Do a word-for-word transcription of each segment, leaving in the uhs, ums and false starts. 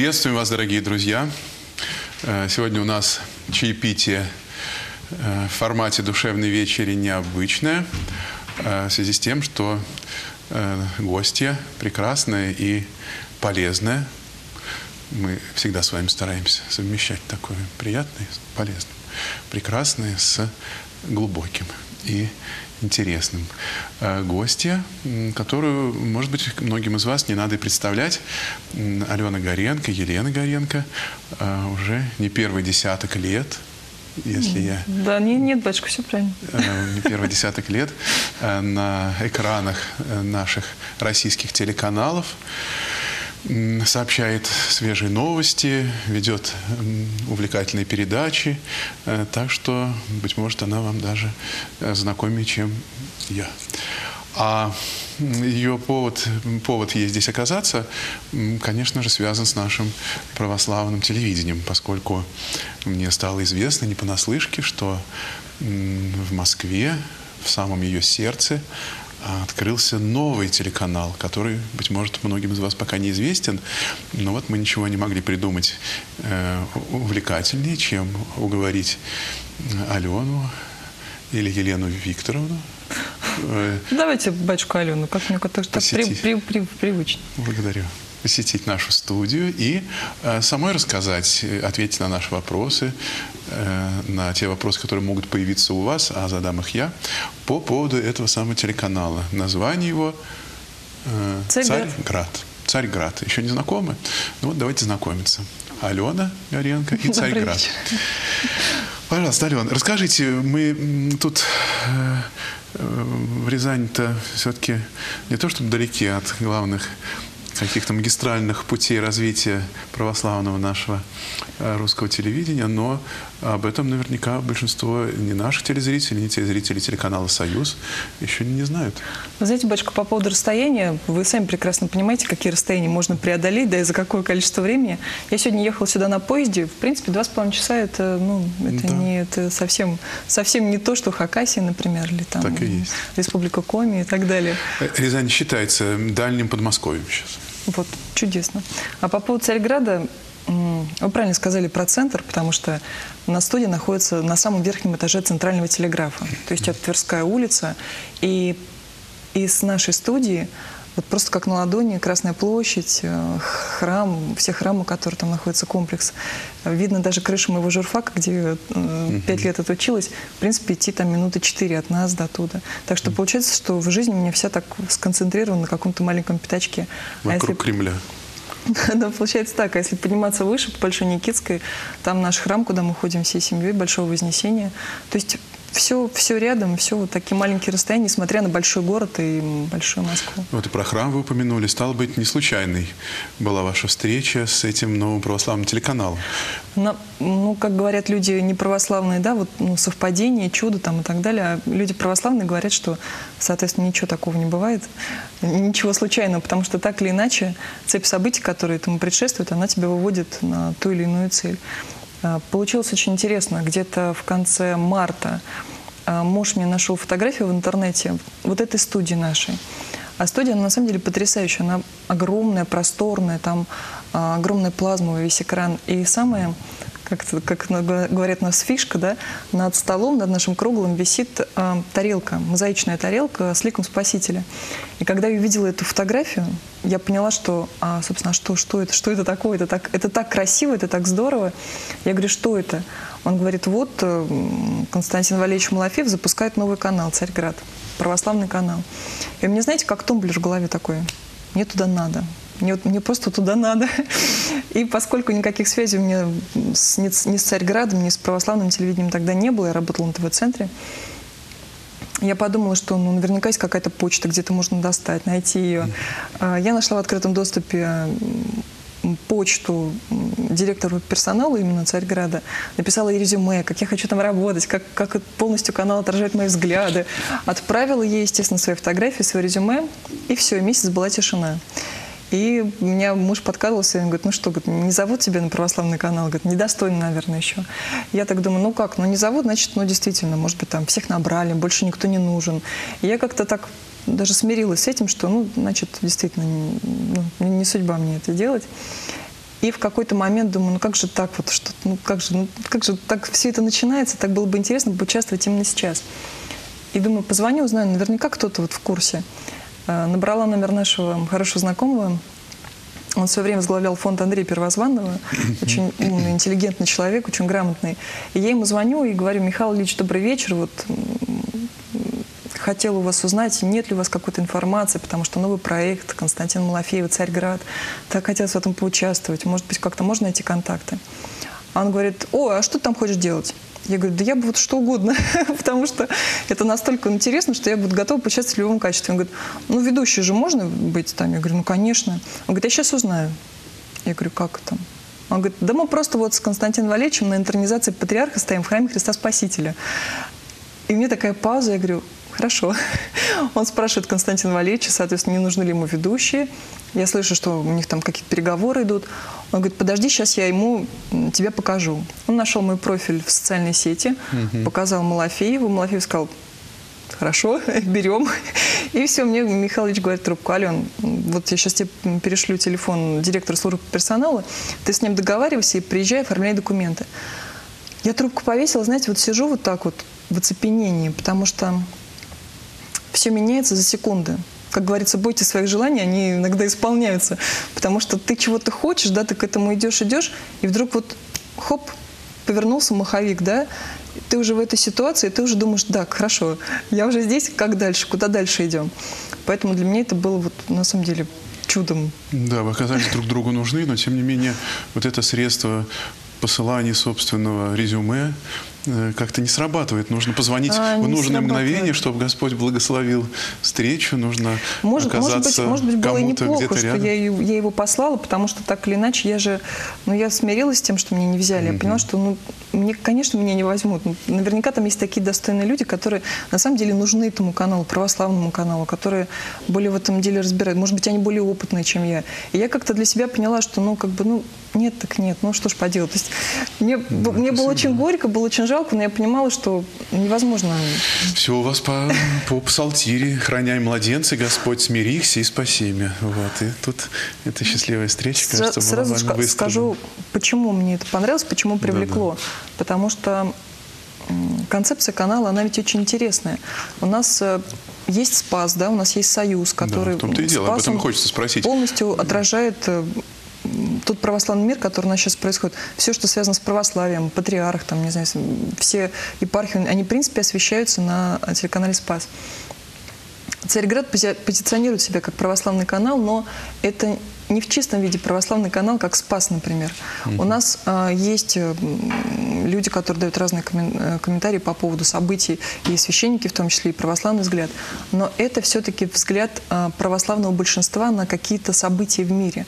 Приветствуем вас, дорогие друзья. Сегодня у нас чаепитие в формате душевной вечери необычное, в связи с тем, что гостья прекрасная и полезная. Мы всегда с вами стараемся совмещать такое приятное, полезное, прекрасное с глубоким и интересным. Гостья, которую, может быть, многим из вас не надо и представлять, Алена Горенко, Елена Горенко, уже не первый десяток лет, если я... Да, нет, нет, батюшка, все правильно. Не первый десяток лет на экранах наших российских телеканалов сообщает свежие новости, ведет увлекательные передачи, так что, быть может, она вам даже знакомее, чем я. А ее повод, повод ей здесь оказаться, конечно же, связан с нашим православным телевидением, поскольку мне стало известно не понаслышке, что в Москве, в самом ее сердце, открылся новый телеканал, который, быть может, многим из вас пока неизвестен, но вот мы ничего не могли придумать э, увлекательнее, чем уговорить Алену или Елену Викторовну. Э, Давайте батюшку Алену, как мне так при, при, при, привычно. Благодарю. Посетить нашу студию и э, самой рассказать, ответить на наши вопросы, э, на те вопросы, которые могут появиться у вас, а задам их я, по поводу этого самого телеканала. Название его э, Царьград. Царьград. Царьград. Еще не знакомы? Ну вот давайте знакомиться. Алена Горенко и Царьград. Пожалуйста, Алена, расскажите, мы тут э, в Рязани-то все-таки не то чтобы далеки от главных каких-то магистральных путей развития православного нашего русского телевидения, но об этом наверняка большинство не наших телезрителей, не телезрителей телеканала «Союз» еще не знают. Вы знаете, батюшка, по поводу расстояния, вы сами прекрасно понимаете, какие расстояния можно преодолеть, да и за какое количество времени. Я сегодня ехала сюда на поезде, в принципе, два с половиной часа, это, ну, это, да. не, это совсем, совсем не то, что Хакасия, например, или там так и есть. Республика Коми и так далее. Рязань считается дальним Подмосковьем сейчас. Вот, чудесно. А по поводу Царьграда, вы правильно сказали про центр, потому что у нас студия находится на самом верхнем этаже центрального телеграфа. То есть это Тверская улица. И из нашей студии, вот просто как на ладони, Красная площадь, храм, все храмы, которые там находятся, комплекс. Видно даже крышу моего журфака, где пять лет отучилась. В принципе, идти там минуты четыре от нас до туда. Так что получается, что в жизни у меня вся так сконцентрирована на каком-то маленьком пятачке. Вокруг а если... Кремля. Да, получается так. А если подниматься выше, по Большой Никитской, там наш храм, куда мы ходим всей семьей, Большого Вознесения. То есть все, все рядом, все вот такие маленькие расстояния, несмотря на большой город и большую Москву. Вот и про храм вы упомянули. Стало быть, не случайной была ваша встреча с этим новым православным телеканалом. На, ну, как говорят люди неправославные, да, вот ну, совпадение, чудо там и так далее. А люди православные говорят, что, соответственно, ничего такого не бывает, ничего случайного, потому что так или иначе цепь событий, которые этому предшествуют, она тебя выводит на ту или иную цель. Получилось очень интересно. Где-то в конце марта муж мне нашел фотографию в интернете вот этой студии нашей. А студия, она, на самом деле, потрясающая. Она огромная, просторная, там огромная плазмовый весь экран. И самое, как, как говорят у нас, фишка, да, над столом, над нашим круглым висит э, тарелка, мозаичная тарелка с ликом Спасителя. И когда я увидела эту фотографию, я поняла, что, а, собственно, что, что это, что это такое? Это так, это так красиво, это так здорово. Я говорю, что это? Он говорит, вот Константин Валерьевич Малафеев запускает новый канал «Царьград», православный канал. И мне, знаете, как тумблер в голове такой, мне туда надо. Мне, мне просто туда надо. И поскольку никаких связей у меня с, ни, ни с Царьградом, ни с православным телевидением тогда не было, я работала на ТВ-центре, я подумала, что ну, наверняка есть какая-то почта, где-то можно достать, найти ее. Я нашла в открытом доступе почту директору персонала именно Царьграда, написала ей резюме, как я хочу там работать, как, как полностью канал отражает мои взгляды. Отправила ей, естественно, свои фотографии, свое резюме, и все, месяц была тишина. И у меня муж подкатывался, и он говорит, ну что, говорит, не зовут тебя на православный канал? Говорит, недостойно, наверное, еще. Я так думаю, ну как, ну не зовут, значит, ну действительно, может быть, там всех набрали, больше никто не нужен. И я как-то так даже смирилась с этим, что, ну, значит, действительно, ну, не судьба мне это делать. И И в какой-то момент думаю, ну как же так вот, что, ну как же, ну как же так все это начинается, так было бы интересно поучаствовать именно сейчас. И думаю, позвоню, узнаю, наверняка кто-то вот в курсе. Набрала номер нашего хорошего знакомого. Он в свое время возглавлял фонд Андрея Первозванного, очень умный, интеллигентный человек, очень грамотный. И я ему звоню и говорю: Михаил Ильич, добрый вечер, вот хотел у вас узнать, нет ли у вас какой-то информации, потому что новый проект Константина Малафеева «Царьград». Так хотелось в этом поучаствовать. Может быть, как-то можно найти контакты? А он говорит: о, а что ты там хочешь делать? Я говорю: да я бы вот что угодно, потому что это настолько интересно, что я буду готова поучаствовать в любом качестве. Он говорит: ну, ведущий же можно быть там? Я говорю: ну, конечно. Он говорит: я сейчас узнаю. Я говорю: как это? Он говорит: да мы просто вот с Константином Валерьевичем на интронизации патриарха стоим в храме Христа Спасителя. И мне такая пауза, я говорю: хорошо. Он спрашивает Константина Валерьевича, соответственно, не нужны ли ему ведущие. Я слышу, что у них там какие-то переговоры идут. Он говорит: подожди, сейчас я ему тебя покажу. Он нашел мой профиль в социальной сети, угу. показал Малафееву. Малафеев сказал: хорошо, берем. И все, мне Михаил Ильич говорит трубку: Ален, вот я сейчас тебе перешлю телефон директора службы персонала, ты с ним договаривайся и приезжай, оформляй документы. Я трубку повесила, знаете, вот сижу вот так вот в оцепенении, потому что все меняется за секунды. Как говорится, бойтесь своих желаний, они иногда исполняются. Потому что ты чего-то хочешь, да, ты к этому идешь, идешь, и вдруг вот, хоп, повернулся маховик, да, ты уже в этой ситуации, ты уже думаешь: так, хорошо, я уже здесь, как дальше, куда дальше идем? Поэтому для меня это было вот, на самом деле, чудом. Да, вы оказались друг другу нужны, но тем не менее вот это средство посылания собственного резюме как-то не срабатывает. Нужно позвонить а, в нужное мгновение, чтобы Господь благословил встречу. Нужно может, оказаться может быть, может быть, было и неплохо, что рядом. Я, я его послала, потому что так или иначе я же, ну, я смирилась с тем, что меня не взяли. Mm-hmm. Я поняла, что, ну, мне, конечно, меня не возьмут. Наверняка там есть такие достойные люди, которые на самом деле нужны этому каналу, православному каналу, которые более в этом деле разбирают. Может быть, они более опытные, чем я. И я как-то для себя поняла, что, ну, как бы, ну, нет, так нет, ну, что ж поделать. То есть мне, mm-hmm. мне было очень горько, было очень жалко, но я понимала, что невозможно. Все у вас по, по псалтире: храняй младенца, Господь, смири их, и спаси меня. Вот. И тут эта счастливая встреча, кажется, была Сразу ска скажу, почему мне это понравилось, почему привлекло. Да, да. Потому что концепция канала, она ведь очень интересная. У нас есть Спас, да, у нас есть Союз, который да, в том-то и дело, об этом хочется спросить. Полностью отражает тот православный мир, который у нас сейчас происходит. Все, что связано с православием, патриарх, там, не знаю, все епархии, они, в принципе, освещаются на телеканале «Спас». Царьград позиционирует себя как православный канал, но это не в чистом виде православный канал, как «Спас», например. Mm-hmm. У нас а, есть люди, которые дают разные коммен комментарии по поводу событий, и священники, в том числе, и православный взгляд. Но это все-таки взгляд а, православного большинства на какие-то события в мире.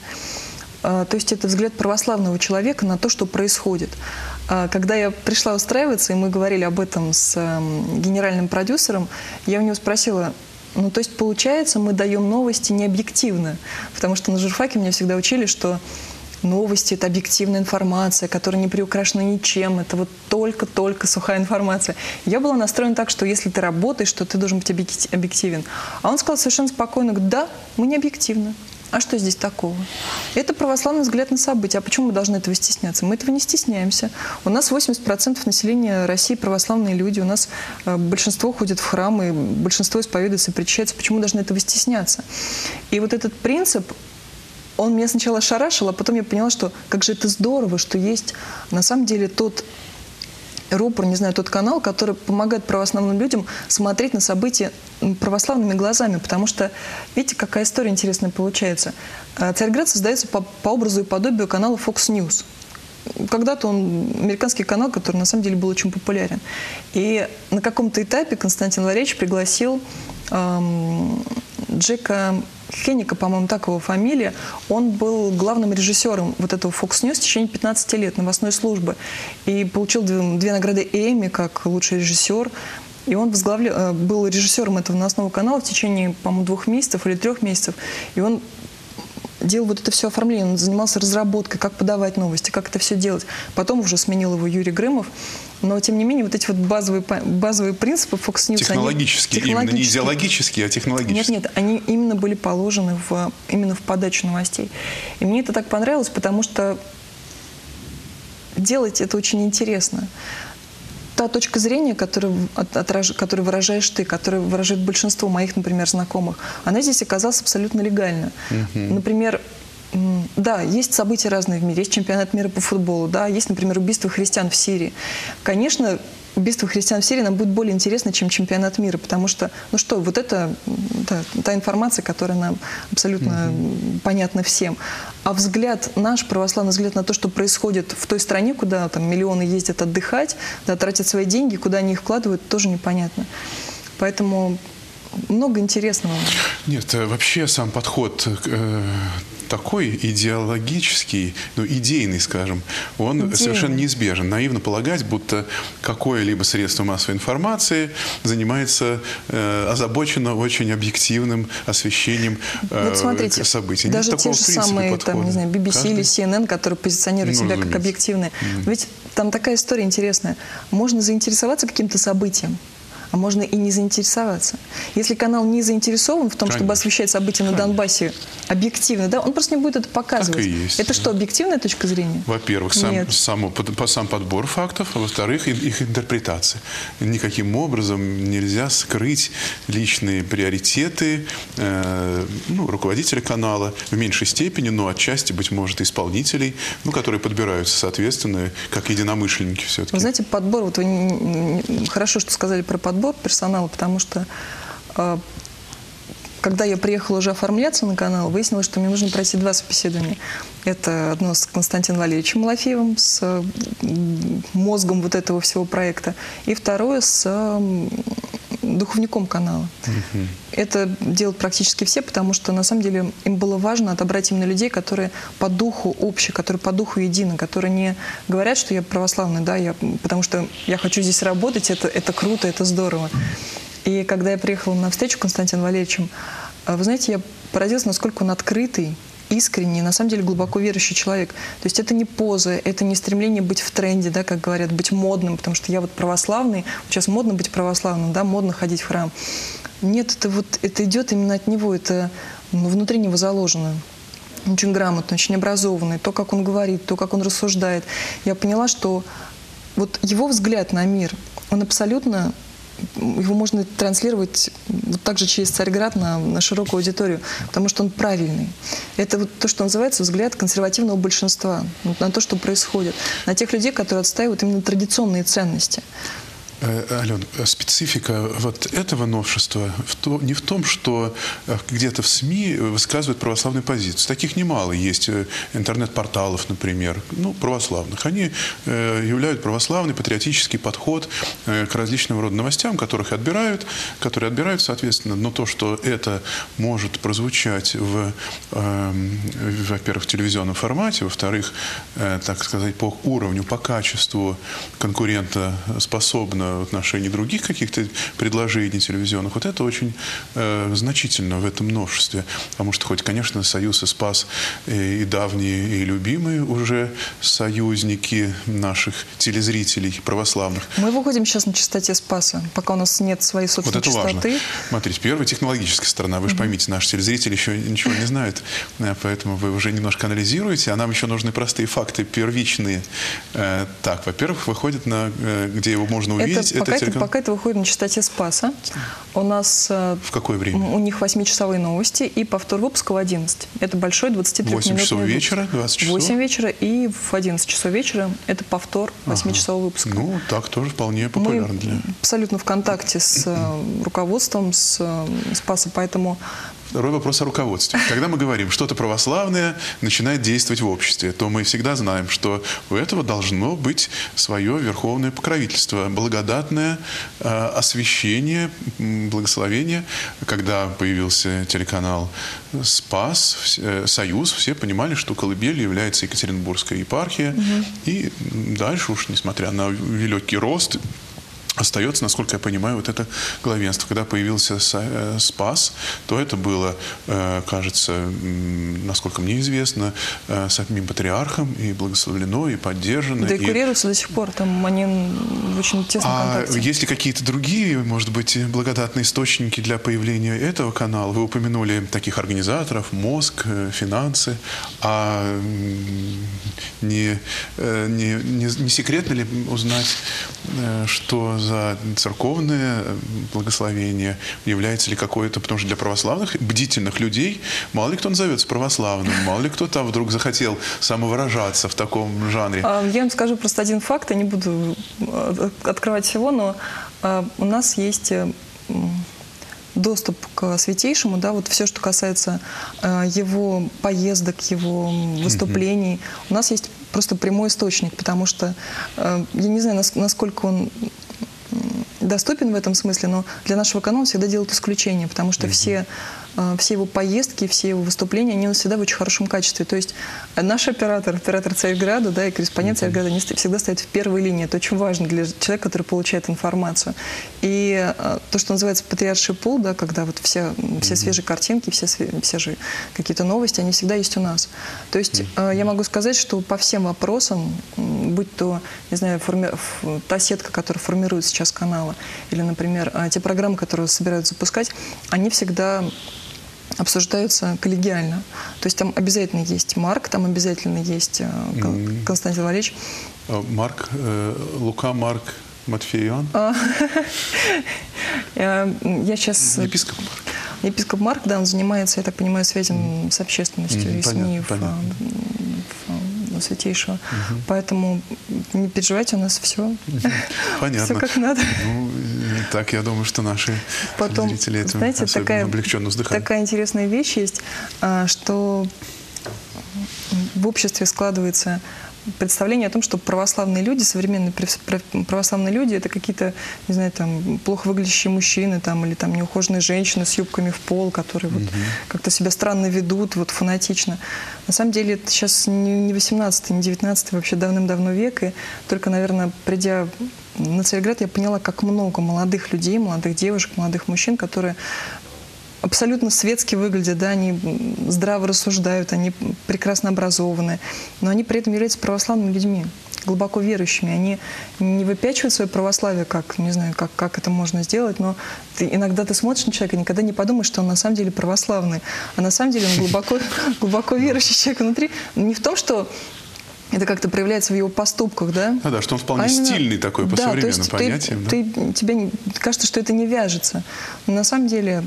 То есть это взгляд православного человека на то, что происходит. Когда я пришла устраиваться, и мы говорили об этом с генеральным продюсером, я у него спросила: ну, то есть, получается, мы даем новости не объективно? Потому что на журфаке меня всегда учили, что новости – это объективная информация, которая не приукрашена ничем, это вот только-только сухая информация. Я была настроена так, что если ты работаешь, то ты должен быть объективен. А он сказал совершенно спокойно: да, мы не объективны. А что здесь такого? Это православный взгляд на события. А почему мы должны этого стесняться? Мы этого не стесняемся. У нас восемьдесят процентов населения России православные люди. У нас э, большинство ходит в храмы, большинство исповедуется и причащается. Почему мы должны этого стесняться? И вот этот принцип, он меня сначала ошарашил, а потом я поняла, что как же это здорово, что есть на самом деле тот рупор, не знаю, тот канал, который помогает православным людям смотреть на события православными глазами. Потому что, видите, какая история интересная получается. Царьград создается по, по образу и подобию канала Fox News. Когда-то он американский канал, который на самом деле был очень популярен. И на каком-то этапе Константин Валерьевич пригласил эм, Джека Хенника, по-моему, так его фамилия. Он был главным режиссером вот этого Fox News в течение пятнадцати лет новостной службы. И получил две, две награды Эмми как лучший режиссер. И он возглавлял, был режиссером этого новостного канала в течение, по-моему, двух месяцев или трех месяцев. И он делал вот это все оформление, он занимался разработкой, как подавать новости, как это все делать. Потом уже сменил его Юрий Грымов. Но, тем не менее, вот эти вот базовые, базовые принципы Fox News... Технологические, они, именно не идеологические, а технологические. Нет, нет, они именно были положены в, именно в подачу новостей. И мне это так понравилось, потому что делать это очень интересно. Та точка зрения, которую, отраж, которую выражаешь ты, которую выражает большинство моих, например, знакомых, она здесь оказалась абсолютно легальна. Uh-huh. Например, да, есть события разные в мире, есть чемпионат мира по футболу, да, есть, например, убийство христиан в Сирии. Конечно, убийство христиан в Сирии нам будет более интересно, чем чемпионат мира, потому что, ну что, вот это да, та информация, которая нам абсолютно mm-hmm. понятна всем. А взгляд, наш православный взгляд на то, что происходит в той стране, куда там миллионы ездят отдыхать, да, тратят свои деньги, куда они их вкладывают, тоже непонятно. Поэтому много интересного. Нет, вообще сам подход э, такой идеологический, ну, идейный, скажем, он идейный. Совершенно неизбежен. Наивно полагать, будто какое-либо средство массовой информации занимается э, озабоченно очень объективным освещением э, вот смотрите, событий. Даже Нет те же самые, там, не знаю, би би си Каждый... или си эн эн, которые позиционируют ну, себя разумеется. Как объективные. Mm. Ведь там такая история интересная. Можно заинтересоваться каким-то событием, а можно и не заинтересоваться. Если канал не заинтересован в том, Конечно. Чтобы освещать события на Донбассе объективно, да, он просто не будет это показывать. Так и есть. Это что, объективная точка зрения? Во-первых, сам, сам, сам подбор фактов, а во-вторых, их интерпретация. Никаким образом нельзя скрыть личные приоритеты э, ну, руководителя канала, в меньшей степени, но отчасти, быть может, исполнителей, ну, которые подбираются, соответственно, как единомышленники все-таки. Вы знаете, подбор, вот вы хорошо, что сказали про подбор, подбор персонала, потому что э, когда я приехала уже оформляться на канал, выяснилось, что мне нужно пройти два собеседования. Это одно с Константином Валерьевичем Малафеевым, с э, мозгом вот этого всего проекта, и второе с э, духовником канала. Mm-hmm. Это делают практически все, потому что на самом деле им было важно отобрать именно людей, которые по духу общие, которые по духу едины, которые не говорят, что я православный, да, я, потому что я хочу здесь работать, это, это круто, это здорово. И когда я приехала на встречу с Константином Валерьевичем, вы знаете, я поразилась, насколько он открытый, искренний, на самом деле глубоко верующий человек. То есть это не поза, это не стремление быть в тренде, да, как говорят, быть модным, потому что я вот православный, сейчас модно быть православным, да, модно ходить в храм. Нет, это вот это идет именно от него, это ну, внутри него заложено. Очень грамотный, очень образованный, то, как он говорит, то, как он рассуждает. Я поняла, что вот его взгляд на мир, он абсолютно, его можно транслировать вот так же через Царьград на, на широкую аудиторию, потому что он правильный. Это вот то, что называется взгляд консервативного большинства вот на то, что происходит, на тех людей, которые отстаивают именно традиционные ценности. Ален, специфика вот этого новшества в то, не в том, что где-то в СМИ высказывают православные позиции. Таких немало. Есть интернет-порталов, например, ну, православных. Они являют православный патриотический подход к различного рода новостям, которых отбирают, которые отбирают, соответственно. Но то, что это может прозвучать в, во-первых, в телевизионном формате, во-вторых, так сказать, по уровню, по качеству конкурентоспособно в отношении других каких-то предложений телевизионных, вот это очень э, значительно в этом новшестве. Потому что хоть, конечно, Союз и Спас и, и давние, и любимые уже союзники наших телезрителей православных. Мы выходим сейчас на частоте Спаса, пока у нас нет своей собственной частоты. Вот это частоты. Важно. Смотрите, первая технологическая сторона. Вы же поймите, наши телезрители еще ничего не знают, поэтому вы уже немножко анализируете, а нам еще нужны простые факты, первичные. Э, так, во-первых, выходит на, э, где его можно увидеть. Это, пока, это, это, пока это выходит на частоте Спаса. У нас в какое время? У них восьмичасовые новости и повтор выпуска в одиннадцать. Это большой двадцатитрёхминутный восемь часов вечера, двадцать часов? восемь вечера и в одиннадцать часов вечера это повтор восьмичасового ага. выпуска. Ну, так тоже вполне популярно. Мы для... абсолютно в контакте с руководством, с Спаса, поэтому... Второй вопрос о руководстве. Когда мы говорим, что-то православное начинает действовать в обществе, то мы всегда знаем, что у этого должно быть свое верховное покровительство, благодатное э, освящение, благословение. Когда появился телеканал «Спас», э, «Союз», все понимали, что колыбелью является Екатеринбургская епархия. Угу. И дальше уж, несмотря на великий рост остается, насколько я понимаю, вот это главенство. Когда появился Спас, то это было, кажется, насколько мне известно, самим патриархом и благословлено, и поддержано. Да и курируется до сих пор, там они в очень тесном а контакте. Есть ли какие-то другие, может быть, благодатные источники для появления этого канала? Вы упомянули таких организаторов, мозг, финансы. А не, не, не, не секретно ли узнать, что за церковное благословение, является ли какое-то, потому что для православных, бдительных людей, мало ли кто назовется православным, мало ли кто там вдруг захотел самовыражаться в таком жанре. Я вам скажу просто один факт, я не буду открывать всего, но у нас есть доступ к Святейшему, да, вот все, что касается его поездок, его выступлений, mm-hmm. у нас есть просто прямой источник, потому что я не знаю, насколько он доступен в этом смысле, но для нашего канала всегда делают исключение, потому что mm-hmm. все, все его поездки, все его выступления, они всегда в очень хорошем качестве. То есть наш оператор, оператор Царьграда, да, и корреспондент mm-hmm. Царьграда, они всегда стоят в первой линии. Это очень важно для человека, который получает информацию. И то, что называется патриарший пул, да, когда вот вся, mm-hmm. все свежие картинки, все, все же какие-то новости, они всегда есть у нас. То есть mm-hmm. я могу сказать, что по всем вопросам, будь то, не знаю, форми... та сетка, которая формирует сейчас каналы, или, например, те программы, которые собираются запускать, они всегда обсуждаются коллегиально. То есть там обязательно есть Марк, там обязательно есть mm-hmm. Константин Валерьевич. Марк, э, Лука, Марк, Матфей, Иоанн? Я сейчас... Епископ Марк. Епископ Марк, да, он занимается, я так понимаю, связью mm. с общественностью mm, и СМИ в, в, в Святейшего. Mm-hmm. Поэтому не переживайте, у нас все, Понятно. все как надо. Ну, так, я думаю, что наши Потом, зрители этим знаете, особенно такая, облегченно вздыхают. Такая интересная вещь есть, что в обществе складывается представление о том, что православные люди, современные православные люди, это какие-то, не знаю, там, плохо выглядящие мужчины, там, или там неухоженные женщины с юбками в пол, которые вот, mm-hmm. как-то себя странно ведут, вот, фанатично. На самом деле это сейчас не восемнадцатый, не девятнадцатый, вообще давным-давно век, и только, наверное, придя на Царьград, я поняла, как много молодых людей, молодых девушек, молодых мужчин, которые абсолютно светски выглядят, да, они здраво рассуждают, они прекрасно образованы, но они при этом являются православными людьми, глубоко верующими. Они не выпячивают свое православие, как, не знаю, как, как это можно сделать, но ты, иногда ты смотришь на человека и никогда не подумаешь, что он на самом деле православный, а на самом деле он глубоко, глубоко верующий человек внутри. Не в том, что это как-то проявляется в его поступках, да? А, да, что он вполне а именно, стильный такой по да, современным то понятиям. Ты, да? ты, тебе кажется, что это не вяжется. Но на самом деле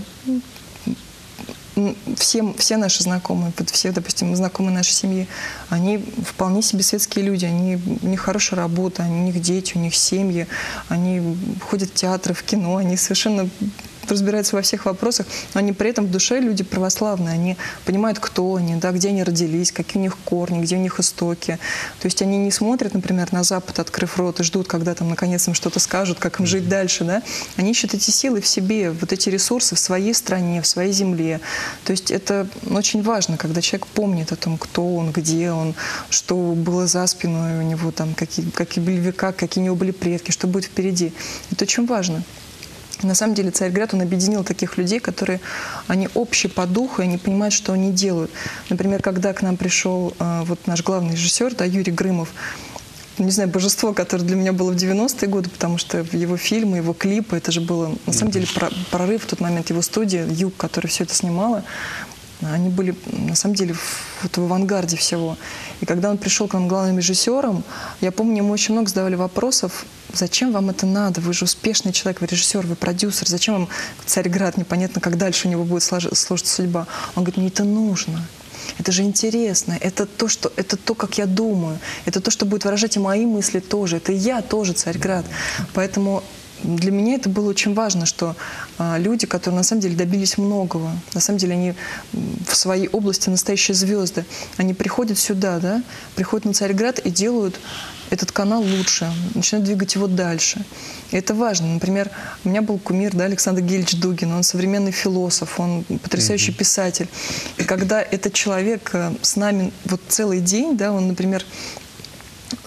все, все наши знакомые, все, допустим, знакомые нашей семьи, они вполне себе светские люди, они, у них хорошая работа, у них дети, у них семьи, они ходят в театры, в кино, они совершенно разбираются во всех вопросах, но они при этом в душе люди православные, они понимают, кто они, да, где они родились, какие у них корни, где у них истоки. То есть они не смотрят, например, на Запад, открыв рот, и ждут, когда там наконец им что-то скажут, как им жить дальше. Да? Они ищут эти силы в себе, вот эти ресурсы в своей стране, в своей земле. То есть это очень важно, когда человек помнит о том, кто он, где он, что было за спиной у него, там, какие, какие были века, какие у него были предки, что будет впереди. Это очень важно. На самом деле Царьград, он объединил таких людей, которые, они общие по духу, и они понимают, что они делают. Например, когда к нам пришел э, вот наш главный режиссер, да, Юрий Грымов, не знаю, божество, которое для меня было в девяностые годы, потому что его фильмы, его клипы, это же было, на самом деле, прорыв в тот момент, его студия, Юг, которая все это снимала, они были, на самом деле, в, вот в авангарде всего. И когда он пришел к нам главным режиссером, я помню, ему очень много задавали вопросов, зачем вам это надо, вы же успешный человек, вы режиссер, вы продюсер, зачем вам Царьград, непонятно, как дальше у него будет сложиться судьба. Он говорит, мне это нужно. Это же интересно, это то, что, это то, как я думаю, это то, что будет выражать и мои мысли тоже, это я тоже Царьград. Поэтому для меня это было очень важно, что а, люди, которые на самом деле добились многого, на самом деле они в своей области настоящие звезды, они приходят сюда, да, приходят на Царьград и делают этот канал лучше, начинают двигать его дальше. И это важно. Например, у меня был кумир, да, Александр Гельевич Дугин, он современный философ, он потрясающий mm-hmm. писатель. И когда этот человек с нами вот целый день, да, он, например,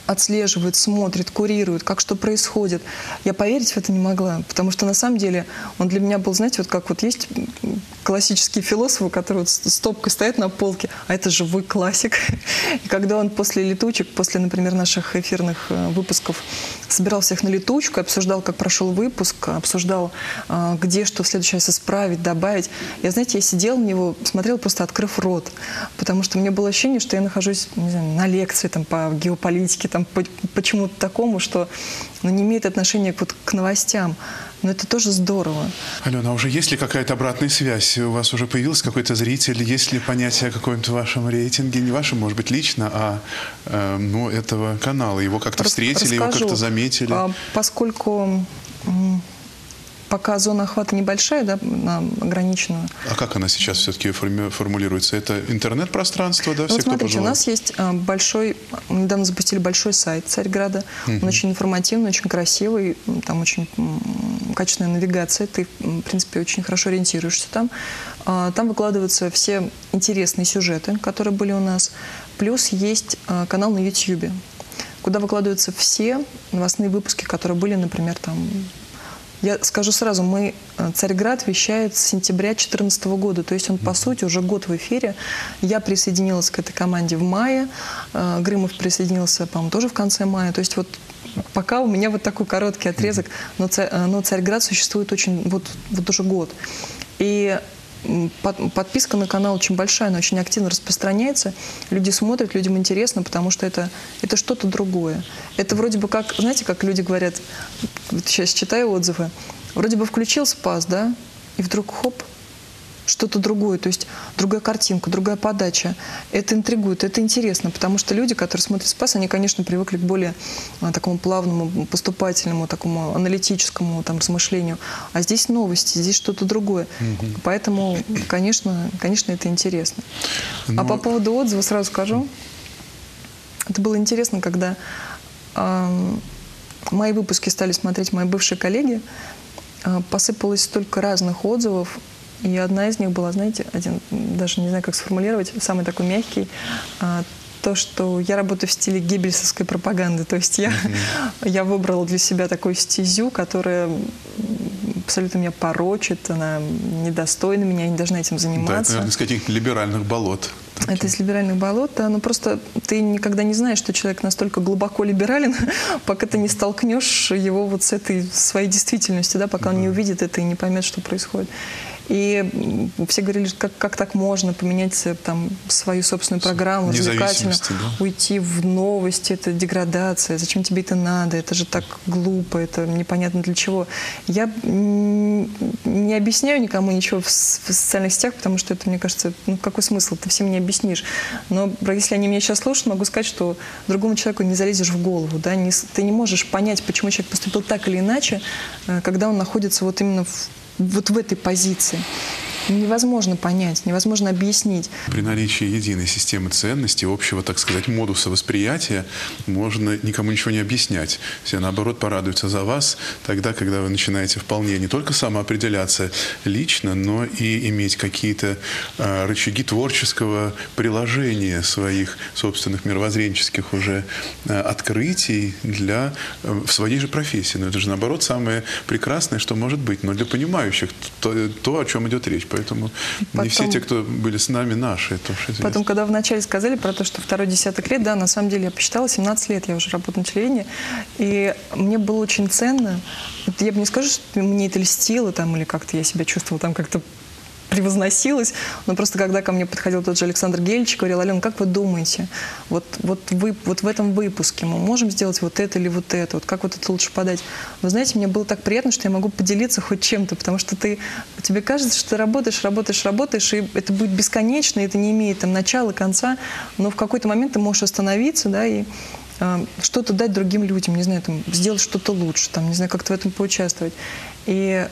отслеживает, смотрит, курирует, как что происходит. Я поверить в это не могла, потому что на самом деле он для меня был, знаете, вот как вот есть классические философы, которые вот стопкой стоят на полке, а это живой классик. И когда он после летучек, после, например, наших эфирных выпусков собирал всех на летучку, обсуждал, как прошел выпуск, обсуждал, где что в следующий раз исправить, добавить. Я, знаете, я сидела на него, смотрела, просто открыв рот, потому что мне было ощущение, что я нахожусь, не знаю, на лекции там, по геополитике, там, по, почему-то такому, что ну, не имеет отношения вот, к новостям. Но это тоже здорово. Алена, а уже есть ли какая-то обратная связь? У вас уже появился какой-то зритель? Есть ли понятие о каком-то вашем рейтинге? Не вашем, может быть, лично, а э, ну, этого канала. Его как-то встретили, его как-то заметили? А, поскольку пока зона охвата небольшая, да, ограничена. А как она сейчас все-таки формулируется? Это интернет-пространство, да? Ну, все, вот смотрите, у нас есть большой, недавно запустили большой сайт Царьграда. Uh-huh. Он очень информативный, очень красивый, там очень качественная навигация. Ты, в принципе, очень хорошо ориентируешься там. Там выкладываются все интересные сюжеты, которые были у нас. Плюс есть канал на ютьюбе, куда выкладываются все новостные выпуски, которые были, например, там... Я скажу сразу, мы, Царьград вещает с сентября две тысячи четырнадцатого года, то есть он, по сути, уже год в эфире. Я присоединилась к этой команде в мае, Грымов присоединился, по-моему, тоже в конце мая. То есть вот пока у меня вот такой короткий отрезок, но, но Царьград существует очень, вот, вот уже год. И подписка на канал очень большая, она очень активно распространяется. Люди смотрят, людям интересно, потому что это, это что-то другое. Это вроде бы как, знаете, как люди говорят, вот сейчас читаю отзывы, вроде бы включил Спас, да, и вдруг хоп, что-то другое, то есть другая картинка, другая подача. Это интригует, это интересно, потому что люди, которые смотрят Спас, они, конечно, привыкли к более а, такому плавному, поступательному, такому аналитическому там, размышлению. А здесь новости, здесь что-то другое. Mm-hmm. Поэтому, конечно, конечно, это интересно. Но... А по поводу отзыва сразу скажу. Это было интересно, когда э, мои выпуски стали смотреть мои бывшие коллеги, э, посыпалось столько разных отзывов. И одна из них была, знаете, один, даже не знаю, как сформулировать, самый такой мягкий, а, то, что я работаю в стиле геббельсовской пропаганды. То есть я, mm-hmm. я выбрала для себя такую стезю, которая абсолютно меня порочит, она недостойна меня, я не должна этим заниматься. Да, это, наверное, из каких-то либеральных болот. Таким. Это из либеральных болот, да, но просто ты никогда не знаешь, что человек настолько глубоко либерален, пока ты не столкнешь его вот с этой своей действительностью, да, пока mm-hmm. он не увидит это и не поймет, что происходит. И все говорили, как, как так можно поменять там, свою собственную программу, развлекательно, да? Уйти в новости, это деградация, зачем тебе это надо, это же так глупо, это непонятно для чего. Я не объясняю никому ничего в, в социальных сетях, потому что это, мне кажется, ну какой смысл, ты всем не объяснишь. Но если они меня сейчас слушают, могу сказать, что другому человеку не залезешь в голову, да? не, ты не можешь понять, почему человек поступил так или иначе, когда он находится вот именно в вот в этой позиции. Невозможно понять, невозможно объяснить. При наличии единой системы ценностей, общего, так сказать, модуса восприятия, можно никому ничего не объяснять. Все, наоборот, порадуются за вас тогда, когда вы начинаете вполне не только самоопределяться лично, но и иметь какие-то э, рычаги творческого приложения своих собственных мировоззренческих уже э, открытий для, э, в своей же профессии. Но это же, наоборот, самое прекрасное, что может быть. Но для понимающих то, то о чем идет речь. Поэтому потом, не все те, кто были с нами, наши. Это уж известно. Потом, когда вначале сказали про то, что второй десяток лет, да, на самом деле я посчитала, семнадцать лет я уже работаю на телевидении, и мне было очень ценно, вот я бы не скажу, что мне это льстило, там, или как-то я себя чувствовала там как-то превозносилась, но просто когда ко мне подходил тот же Александр Гельч, говорил: Алена, как вы думаете, вот, вот, вы, вот в этом выпуске мы можем сделать вот это или вот это, вот как вот это лучше подать? Вы знаете, мне было так приятно, что я могу поделиться хоть чем-то, потому что ты, тебе кажется, что ты работаешь, работаешь, работаешь, и это будет бесконечно, и это не имеет там начала, конца, но в какой-то момент ты можешь остановиться, да, и э, что-то дать другим людям, не знаю, там, сделать что-то лучше, там, не знаю, как-то в этом поучаствовать. И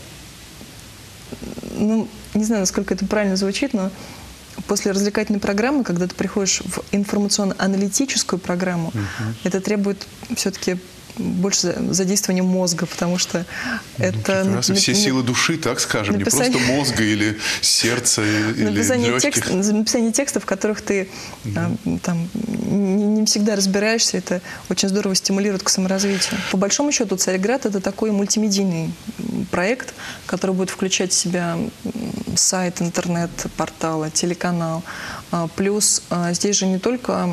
ну, не знаю, насколько это правильно звучит, но после развлекательной программы, когда ты приходишь в информационно-аналитическую программу, uh-huh. это требует все-таки больше задействование мозга, потому что это... Ну, раз, все силы души, так скажем, написание... не просто мозга или сердца, или написание легких. Текст, написание текстов, в которых ты да. там, не, не всегда разбираешься, это очень здорово стимулирует к саморазвитию. По большому счету, «Царьград» — это такой мультимедийный проект, который будет включать в себя сайт, интернет, порталы, телеканал. Плюс здесь же не только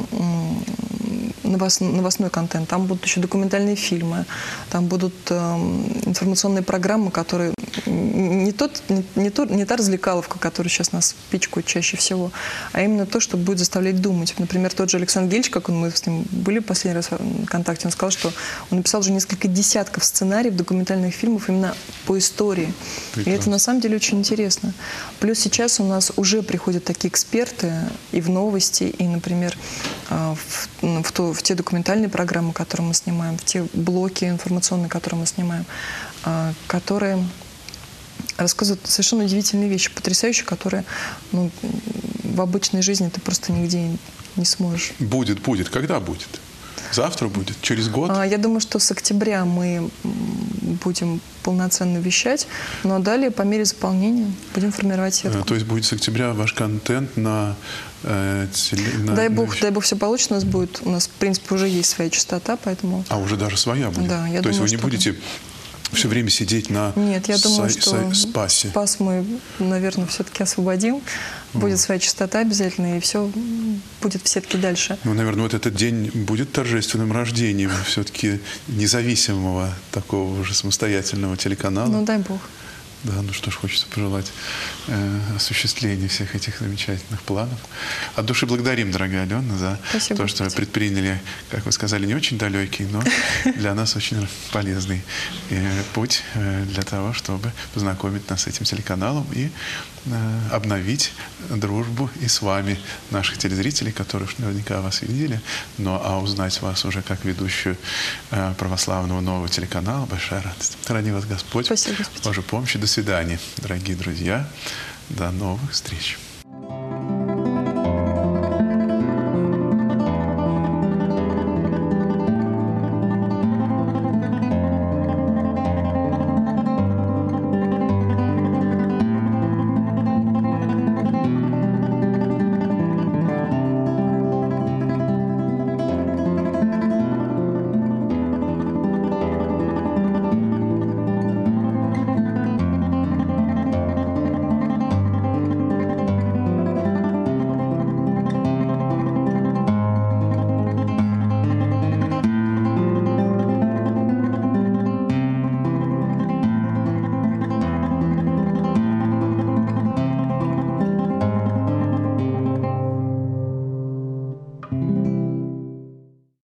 новостной контент, там будут еще документальные фильмы, там будут информационные программы, которые не, тот, не, не, то, не та развлекаловка, которая сейчас нас пичкают чаще всего, а именно то, что будет заставлять думать. Например, тот же Александр Гельч, как он, мы с ним были в последний раз в контакте, он сказал, что он написал уже несколько десятков сценариев документальных фильмов именно по истории. Прекрасно. И это на самом деле очень интересно. Плюс сейчас у нас уже приходят такие эксперты и в новости, и, например, в, в, то, в те документальные программы, которые мы снимаем, в те блоки информационные, которые мы снимаем, которые рассказывают совершенно удивительные вещи, потрясающие, которые ну, в обычной жизни ты просто нигде не сможешь. Будет, будет. Когда будет? Завтра будет? Через год? Я думаю, что с октября мы будем полноценно вещать, но далее по мере заполнения будем формировать сетку. То есть будет с октября ваш контент на... Э, теле, на дай, бог, на... дай бог все получится, у нас будет, у нас в принципе уже есть своя частота, поэтому... А уже даже своя будет? Да, я То думаю, есть вы не что... будете все время сидеть на Нет, я думаю, сай, что сай, спасе? Спас мы, наверное, все-таки освободим. Будет своя частота обязательно, и все будет в сетке дальше. Ну, наверное, вот этот день будет торжественным рождением все-таки независимого, такого уже самостоятельного телеканала. Ну, дай бог. Да, ну что ж, хочется пожелать э, осуществления всех этих замечательных планов. От души благодарим, дорогая Алена, за Спасибо, то, что вы предприняли, как вы сказали, не очень далекий, но для нас очень полезный э, путь э, для того, чтобы познакомить нас с этим телеканалом и э, обновить дружбу и с вами, наших телезрителей, которые уж наверняка вас видели, но а узнать вас уже как ведущую э, православного нового телеканала — большая радость. Храни вас Господь. Спасибо, Господи. Божьей помощи. До свидания, дорогие друзья. До новых встреч.